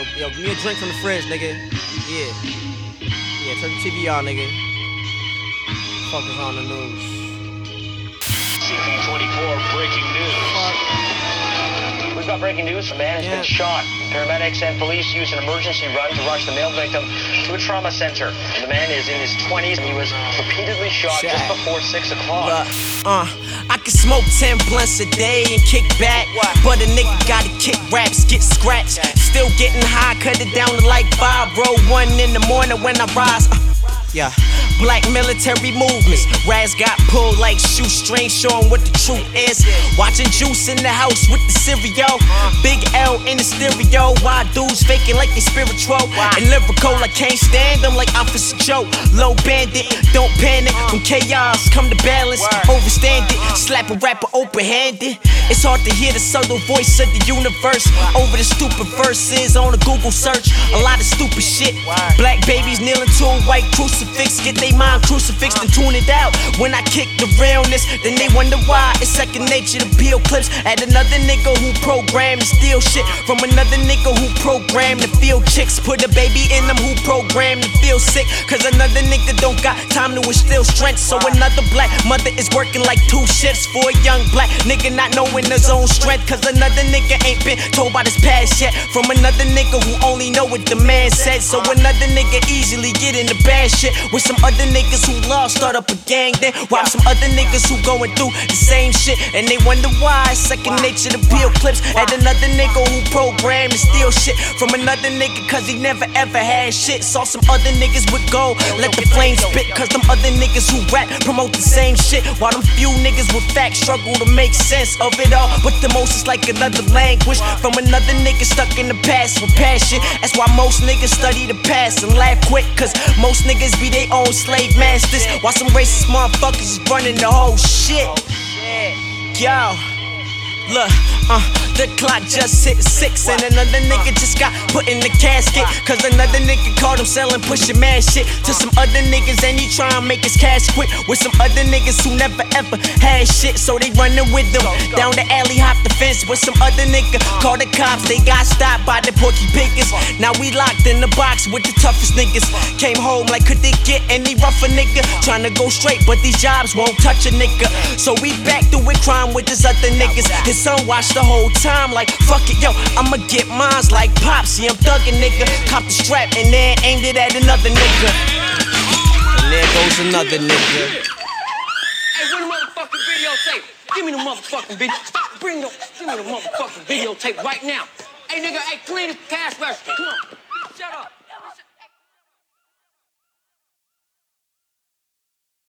Yo, give me a drink from the fridge, nigga. Yeah. Yeah, turn the TV on, nigga. Fuck is on the news. CP24 breaking news. Fuck. We've got breaking news. A man has been shot. Paramedics and police used an emergency run to rush the male victim to a trauma center. The man is in his 20s and he was repeatedly shot just before 6 o'clock. I can smoke 10 blunts a day and kick back, but a nigga gotta kick raps, get scratched. Still getting high, cut it down to like 5, roll 1 in the morning when I rise. Yeah, black military movements. Raz got pulled like shoestrings, showing what the truth is. Watching Juice in the house with the cereal. Big L in the stereo. Why dudes faking like they spiritual and lyrical? I can't stand them like Officer Joe. Low bandit, don't panic. From chaos come to balance. Overstand it, slap a rapper open-handed. It's hard to hear the subtle voice of the universe over the stupid verses on a Google search. A lot of stupid shit. Black babies kneeling to a white crucifix. Get they mind crucifixed and tune it out. When I kick the realness, then they wonder why. It's second nature to peel clips at another nigga who programmed to steal shit from another nigga who programmed to feel chicks. Put a baby in them who programmed to feel sick. Cause another nigga don't got time to instill strength. So another black mother is working like 2 shifts for a young black nigga not knowing his own strength. Cause another nigga ain't been told about his past yet. From another nigga who only know what the man said. So another nigga easily get into bad shit with some other niggas who lost, start up a gang. Then watch some other niggas who going through the same shit and they wonder why. It's second nature to peel clips at another nigga who programmed to steal shit from another nigga cause he never ever had shit. Saw some other niggas with gold, let the flames spit. Cause them other niggas who rap promote the same shit, while them few niggas with facts struggle to make sense of it all. But the most is like another language from another nigga stuck in the past with passion. That's why most niggas study the past and laugh quick. Cause most niggas be their own slave masters, while some racist motherfuckers is running the whole shit. Yo, look, the clock just hit 6 and another nigga just got put in the casket. Cause another nigga caught him selling pushing mad shit to some other niggas and he tryna make his cash quick with some other niggas who never ever had shit. So they running with them down the alley, hop the fence with some other nigga. Call the cops, they got stopped by the Porky Pickers. Now we locked in the box with the toughest niggas. Came home like could they get any rougher nigga? Tryna go straight but these jobs won't touch a nigga. So we back to it crime with this other niggas. His son watched the whole time like fuck it, yo, I'ma get mines like Pops. See, I'm thuggin' nigga. Cop the strap and then aimed it at another nigga. And there goes another nigga. Hey, where the motherfucking videotape? Give me the motherfucking video. Give me the motherfucking videotape right now. Hey, nigga, hey, clean the cash register. Come on. Shut up.